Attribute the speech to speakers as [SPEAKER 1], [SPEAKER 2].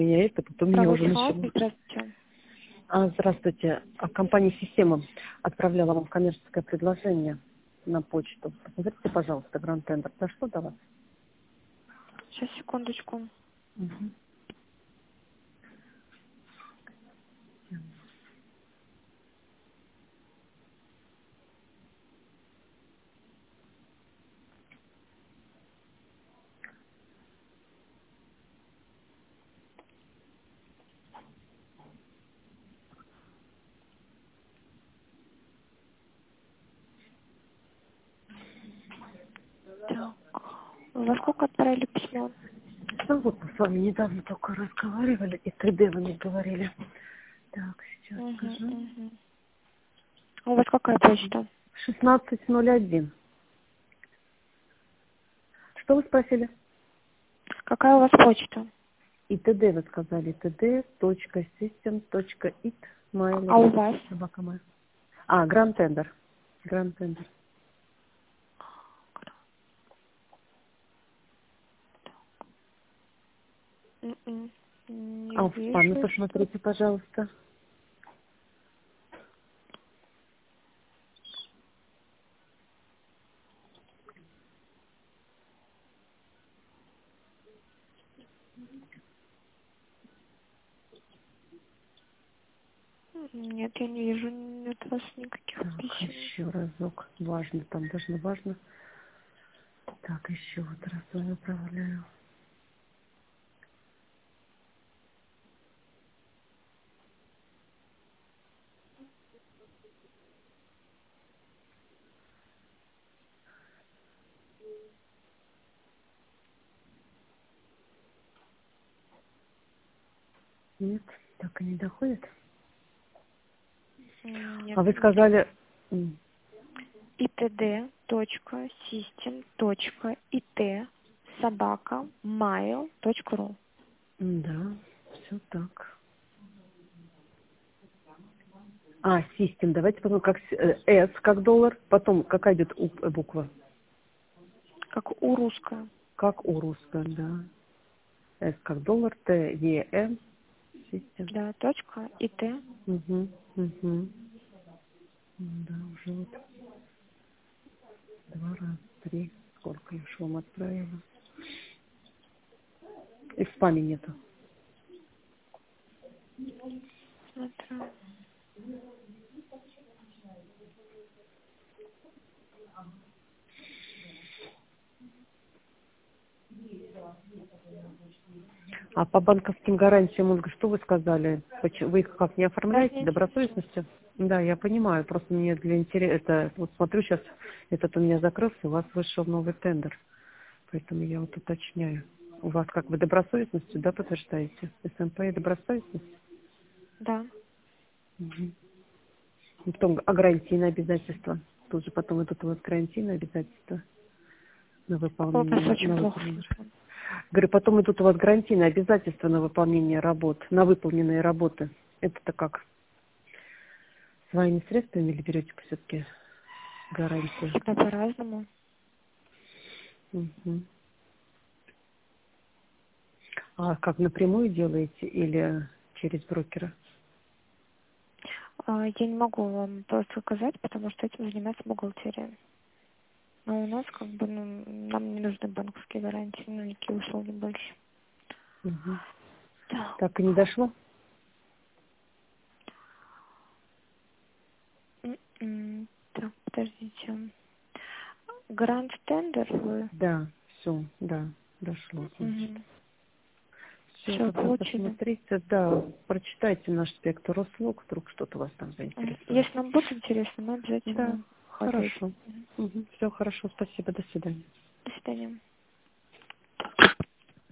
[SPEAKER 1] меня это, потом меня
[SPEAKER 2] Правый
[SPEAKER 1] уже
[SPEAKER 2] фронт,
[SPEAKER 1] начало.
[SPEAKER 2] здравствуйте.
[SPEAKER 1] Здравствуйте. Компания «Система» отправляла вам коммерческое предложение на почту. Посмотрите, пожалуйста, Grand Tender. Дошло до вас?
[SPEAKER 2] Сейчас, секундочку.
[SPEAKER 1] Мгм.
[SPEAKER 2] Так. Во сколько отправили письмо?
[SPEAKER 1] Ну вот мы с вами недавно только разговаривали, и 3D вы мне говорили. Так, сейчас
[SPEAKER 2] Угу,
[SPEAKER 1] скажу.
[SPEAKER 2] угу. У вас какая почта?
[SPEAKER 1] 16:01. Что вы спросили?
[SPEAKER 2] Какая у вас почта?
[SPEAKER 1] И ТД вы сказали. td.system.it.
[SPEAKER 2] А у вас?
[SPEAKER 1] Собака моя. Grand Tender. Grand Tender.
[SPEAKER 2] Не
[SPEAKER 1] В спаме
[SPEAKER 2] вижу, что...
[SPEAKER 1] посмотрите, пожалуйста.
[SPEAKER 2] Нет, я не вижу от вас никаких
[SPEAKER 1] Так,
[SPEAKER 2] писем.
[SPEAKER 1] еще разок. Важно, там должно важно. Так, еще вот раз я направляю. Нет, так и не доходит.
[SPEAKER 2] Нет,
[SPEAKER 1] А вы
[SPEAKER 2] не вижу.
[SPEAKER 1] сказали...
[SPEAKER 2] itd.system.it собака.mail.ru.
[SPEAKER 1] Да, все так. Систем. Давайте потом как S, как доллар. Потом какая идет буква?
[SPEAKER 2] Как у русская.
[SPEAKER 1] Как у русского, да. S как доллар, T, E, N. Систем.
[SPEAKER 2] Да, точка .it.
[SPEAKER 1] Угу, угу. Да, уже вот 2 раза, 3. Сколько я уж вам отправила. И в спаме нету.
[SPEAKER 2] Смотрю.
[SPEAKER 1] А по банковским гарантиям, Ольга, что вы сказали? Вы их как не оформляете,
[SPEAKER 2] Разница.
[SPEAKER 1] добросовестностью? Да, я понимаю, просто мне для интереса, это, вот смотрю сейчас, этот у меня закрылся, у вас вышел новый тендер, поэтому я вот уточняю. У вас как вы добросовестностью, да, подтверждаете? СМП и добросовестность?
[SPEAKER 2] Да.
[SPEAKER 1] Мгм. И потом гарантийные обязательства. Тут же потом идут у вас гарантийные обязательства на
[SPEAKER 2] Ой, вас
[SPEAKER 1] выполнение,
[SPEAKER 2] очень плохо слышно.
[SPEAKER 1] Говорю, потом идут у вас гарантийные обязательства на выполнение работ, на выполненные работы. Это-то как? Своими средствами или берете все-таки гарантию?
[SPEAKER 2] Всегда по-разному.
[SPEAKER 1] Мгм. А как, напрямую делаете или через брокера?
[SPEAKER 2] Я не могу вам просто сказать, потому что этим занимается бухгалтерия. Но у нас как бы нам не нужны банковские гарантии, никакие услуги больше.
[SPEAKER 1] Мгм.
[SPEAKER 2] Так.
[SPEAKER 1] Так и не дошло?
[SPEAKER 2] Так, подождите. Грант тендер вы?
[SPEAKER 1] Да, все, да, дошло, значит. Все,
[SPEAKER 2] Все
[SPEAKER 1] тогда
[SPEAKER 2] получили.
[SPEAKER 1] посмотрите, да, прочитайте наш спектр услуг, вдруг что-то вас там заинтересует.
[SPEAKER 2] Если нам будет интересно, мы
[SPEAKER 1] Да,
[SPEAKER 2] обязательно ответим.
[SPEAKER 1] хорошо. Все хорошо, спасибо, до свидания.
[SPEAKER 2] До свидания.